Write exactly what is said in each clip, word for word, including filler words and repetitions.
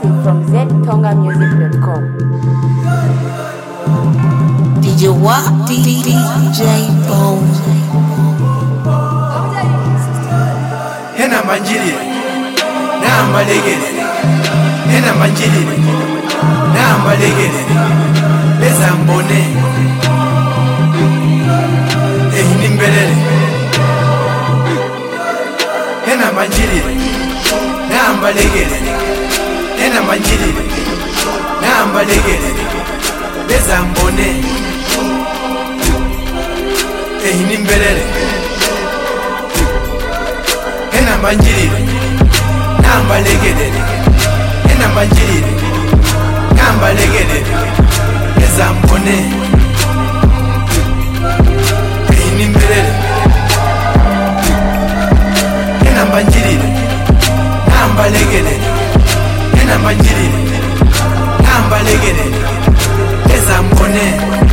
Exclusive from z tonga music dot com. D J what? D J Bone. Hena manjiri, na malegere. Hena manjiri, na malegere. Beza mbone, eh nimbelele. Hena manjiri, na malegere. Hena manjiri, na malegere. Beza mbone, eh nimbelele. Hena manjiri, namba legede. Hena manjiri, namba legede. Eza mbone, ehini mbelele. Hena manjiri, namba legede. Hena manjiri, namba legede. Eza mbone,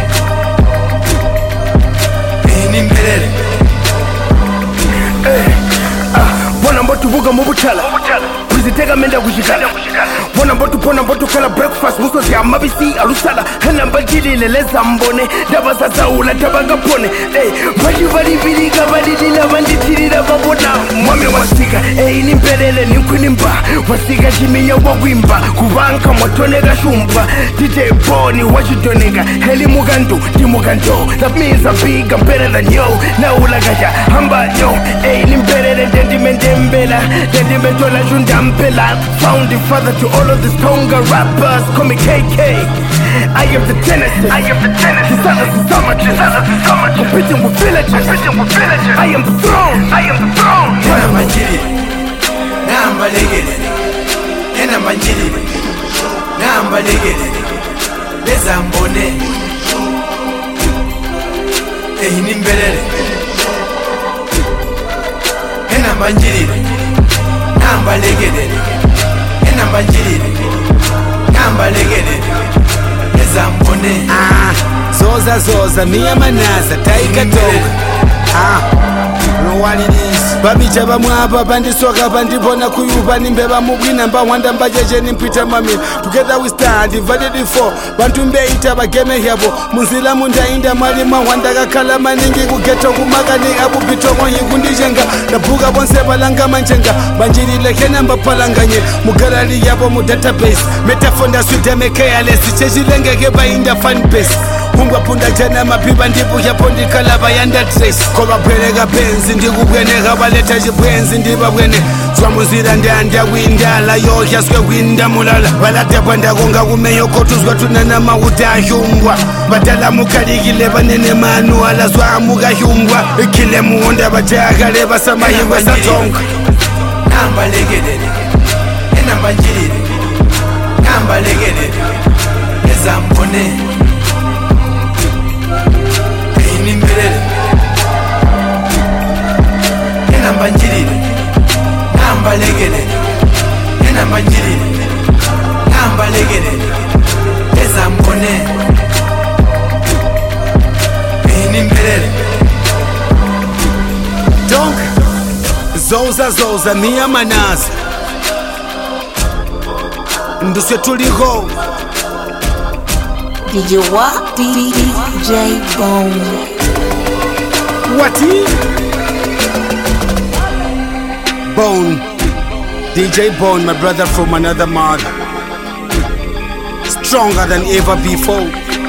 ehini mbelele. Hey. Bona mbotu buga mubutala Kuzitega menda kushikala Bona mbotu pona mbotu kala breakfast Muso ya mabisi alusala Hena mbajili leleza mbone Daba sasa ula tabanga pone Ey, baji bali biliga bali lila bandi tirira babona Mwame wasika, ey nimpelele ninkunimba Wasika jimiya wawimba Kubanka mwatonega shumba D J Boni wajidonega Heli mugandu, di mugando That means I'm big, I'm better than yo Na ulagaja, hamba yo Ey nimpelele dendi mendembela Dendi mentola jundampela Found the father to all of these Tonga rappers Call me K K I am the Genesis I am the Genesis Kisalas is so much Kisalas is so much Competing with villages Competing with villages I am the throne I am the throne Hena manjiri, namba legede. Hena manjiri, namba legede. Beza mbone, ehini mbelele. Hena manjiri, namba legede. Hena manjiri, namba legede. Beza mbone. Ah, zoza zoza, miya manaza, taika toka. Ah, know what it is. Babicha bamwapa bandisoka bandibona kuyuba nimbeba mubwina mbawanda mbajeje nimpita mami. Together we stand divided in four. Bantu mbeita bageme yabo munzila mundainda mali mawanda kakala maningi kugeto kumakani abu bitongo yikundijenga nabuga bonse balanga manjenga banjirile kena mbapalanganye mugalali yabo mu database metafonda suite mekayales chejilenge ke bainda fan base Kumbwa punda jana mapiba ndibu ya pondi kalaba yanda trace Koba pwelega penzi ndigu bwene Kabaleta jibwenzi ndiba bwene Zwa muzira ndanda windala Yo yaswe winda mulala Balata panda konga kumeyo kotuzwa tunana mauta hyungwa Batala mukaligile banene manu ala zwa muga hyungwa Ikile muonda bataka leba sama hingwa satonga Namba legede Hena manjiri, namba legede. Eza mbone, nimbelele. Hena manjiri, namba legede. Hena manjiri, namba legede. Eza mbone, nimbelele. Donc, zoza zoza miya manaza Nduswe tuliho D J what? D J Bone. Wati? Bone. D J Bone, my brother from another mother. Stronger than ever before.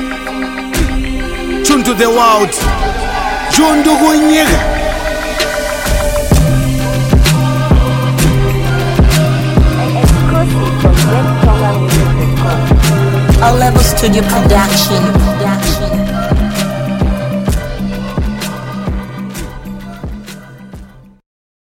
Tune to the world. Jundu Gunyega. Exclusive from z tonga music dot com. All Level Studio Production. Production.